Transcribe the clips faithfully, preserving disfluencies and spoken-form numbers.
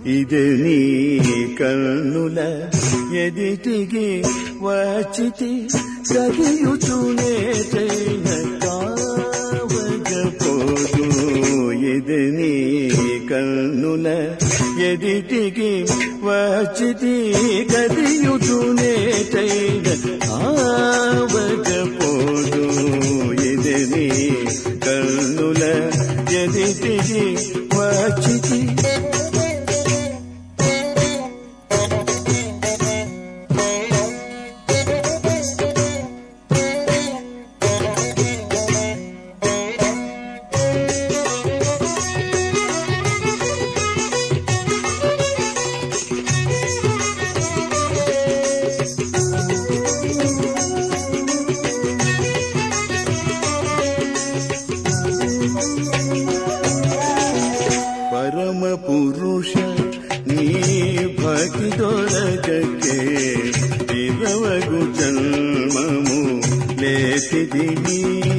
ఇది నీ కన్నుల ఎదిటికి వచ్చితి కదియుచునేటైన కావకపోదు. ఇది నీ కన్నుల ఎదిటికి వచ్చితి కదియుచునేటైన కావకపోదు. ఇది నీ కన్నుల ఎదిటికి వచ్చితి పరమ పురుష నీ భక్తి దొరకకే ఇరవగు జన్మము లేతిదిని.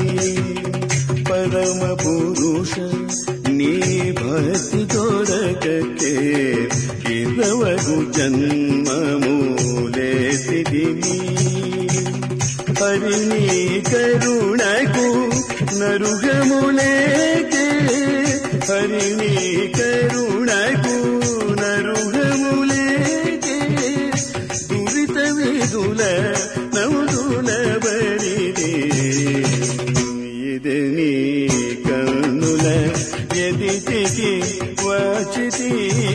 పరమ పురుష నీ భక్తి దొరకకే ఇరవగు జన్మము లేతిదిని. హరిని కరుణకు నరుగములేకే హరిని కరుణకు నరుగములేకే దురిత విదుల నౌదుల బరిది. ఇది నీ కన్నుల ఎదిటికి వచ్చితి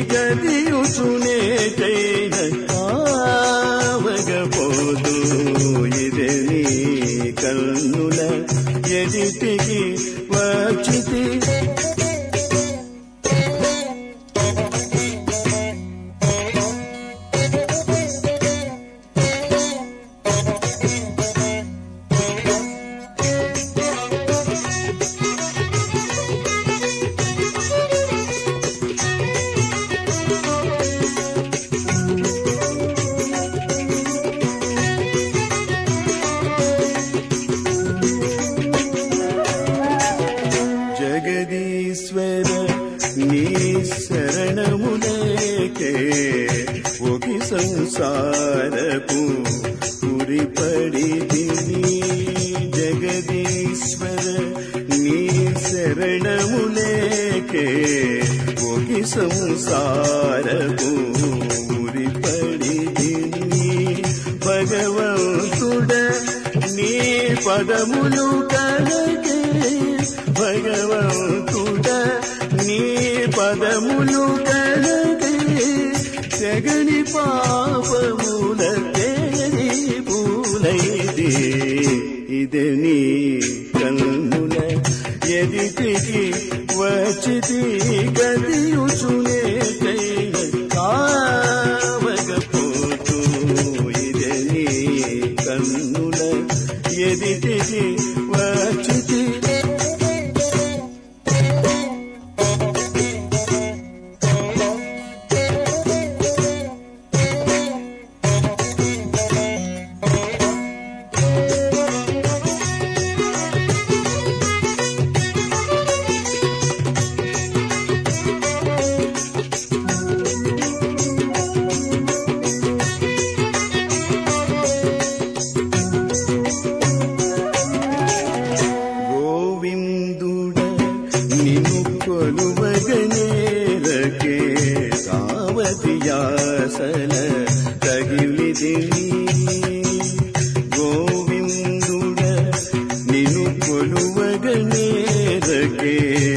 గదియుచునేటైన కావకపోదు. ఇది నీ కన్నుల ఎదిటికి వచ్చితి జగదీశ్వర నీ శరణములేకే ఒకి సంసారపు పురిపడితిని. జగదీశ్వర నీ శరణములేకే ఒకి సంసారపు పురిపడితిని. భగవంతుడ నీ పదములు కలగే భగవంతుడ నీ పదములు కలగే జగని పాపముల తేరి పూలైది. ఇది నీ కన్నుల ఎదిటికి వచ్చితి గదియుచునేటైన కావకపోదు. ఇది నీ కన్నుల ఎదిటికి వచ్చితి కొలువగనేరకే సావతియాసల తగిలిదిని. గోవిందుడ నిను కొలువగనేరకే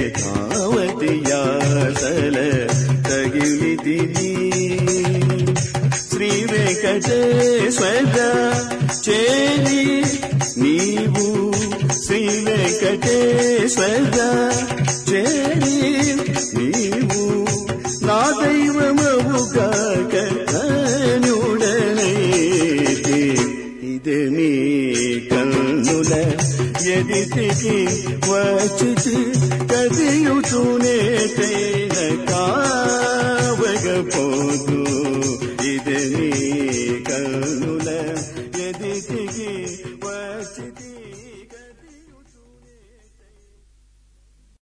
సావతియాసల తగిలిదిని. శ్రీ వెంకటేశ్వర చేరి నీవు శ్రీ వెంకటేశ్వర చేరి నీవు నా దైవమవుగాక ధన్యుడనైతి. ఇది నీ కన్నుల ఎదిటికి వచ్చితి కదియుచునేటైన